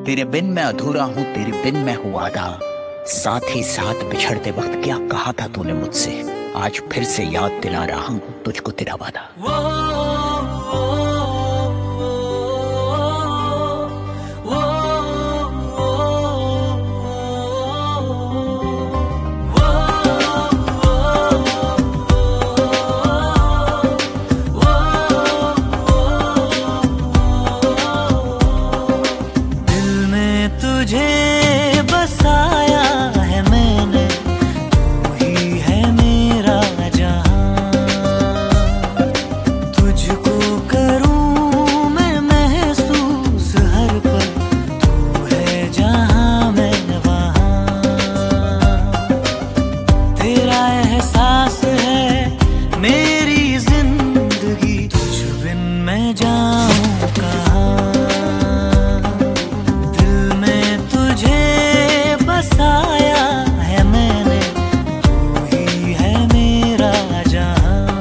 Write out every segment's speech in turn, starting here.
तेरे बिन मैं अधूरा हूँ, तेरे बिन मैं हूँ आधा। साथ ही साथ बिछड़ते वक्त क्या कहा था तूने मुझसे, आज फिर से याद दिला रहा हूँ तुझको तेरा वादा। तुझे बसाया है मैंने, तू ही है मेरा जहां। तुझको करूं मैं महसूस हर पल, तू है जहां मैं वहां। तेरा एहसास है मेरी जिंदगी, तुझ बिन मैं जाऊं कहां। बसाया है मैंने, तू ही है मेरा जहां।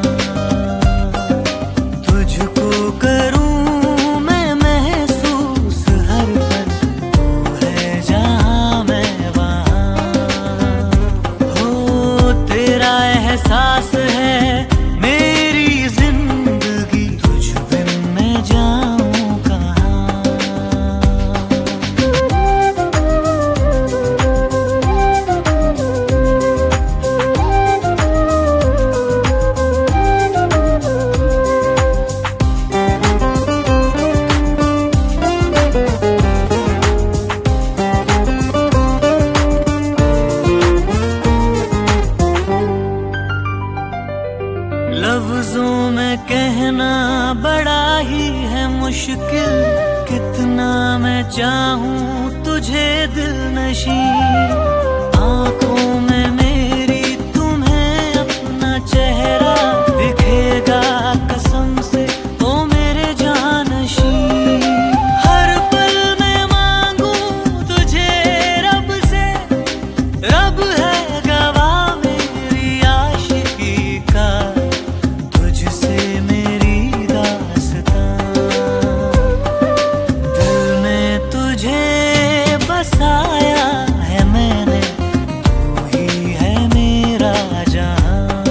तुझको करूं मैं महसूस हर पल, तू है जहां मैं वहां। हो तेरा एहसास है मेरी जिंदगी, तुझ बिन मैं जाऊं कहां। लफ्जों में कहना बड़ा ही है मुश्किल, कितना मैं चाहूं तुझे दिल नशी। आंखों में मेरी तुम्हें अपना चेहरा दिखेगा कसम से, ओ मेरे जानशी। हर पल मैं मांगू तुझे रब से, रब है गवाह मेरी आशिकी का, तुझसे मेरी दास्तां। दिल में तुझे बसाया है मैंने, तू ही है मेरा जहां।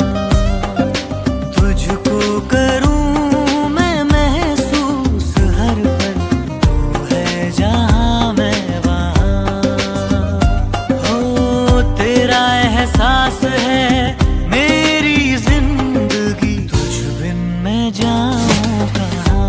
तुझको करूं मैं महसूस हर पल, तू है जहां मैं वहां। हो तेरा एहसास है मेरी जिंदगी, तुझ बिन मैं जाऊं कहां।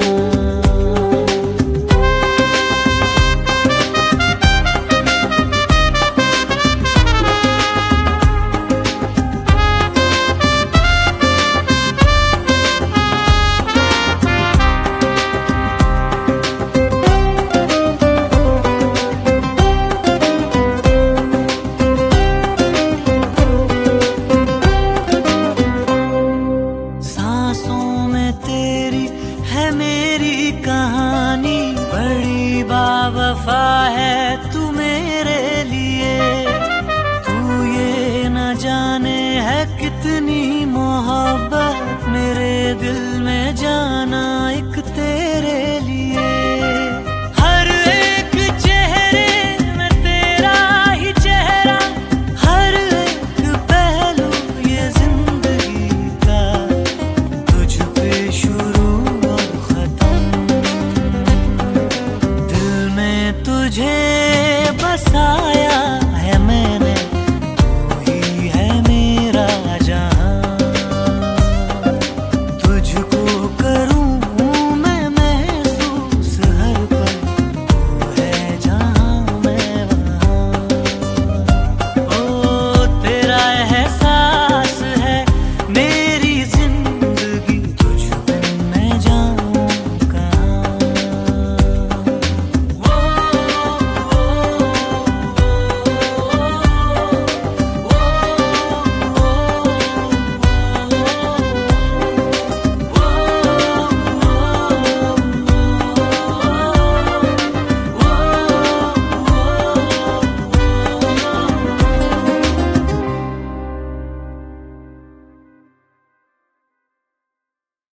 सांसों में तेरी है मेरी कहानी, बड़ी बावफा है तू मेरे लिए। तू ये न जाने है कितनी मोहब्बत मेरे दिल में जाना एक तेरे लिए। हर एक चेहरे में तेरा ही चेहरा, हर एक पहलू ये जिंदगी का, तुझ पे शुरू और खत्म। दिल में तुझे बसाया